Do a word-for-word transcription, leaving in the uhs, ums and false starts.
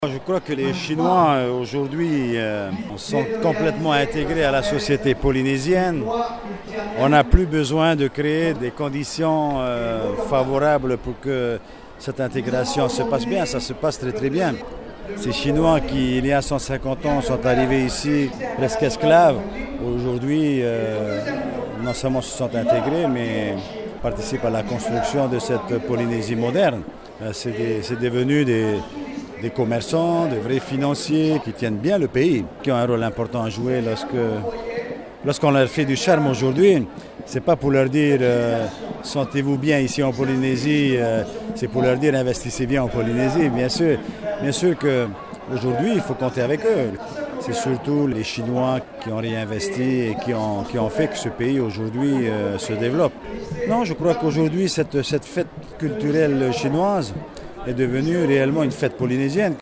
Je crois que les Chinois aujourd'hui euh, sont complètement intégrés à la société polynésienne. On n'a plus besoin de créer des conditions euh, favorables pour que cette intégration se passe bien. Ça se passe très très bien. Ces Chinois qui, il y a cent cinquante ans, sont arrivés ici presque esclaves, aujourd'hui, euh, non seulement se sont intégrés, mais participent à la construction de cette Polynésie moderne. Euh, c'est, des, c'est devenu des... des commerçants, des vrais financiers qui tiennent bien le pays, qui ont un rôle important à jouer lorsque, lorsqu'on leur fait du charme aujourd'hui. C'est pas pour leur dire euh, sentez-vous bien ici en Polynésie, euh, c'est pour leur dire investissez bien en Polynésie, bien sûr. Bien sûr qu'aujourd'hui, il faut compter avec eux. C'est surtout les Chinois qui ont réinvesti et qui ont, qui ont fait que ce pays aujourd'hui euh, se développe. Non, je crois qu'aujourd'hui, cette, cette fête culturelle chinoise est devenue réellement une fête polynésienne.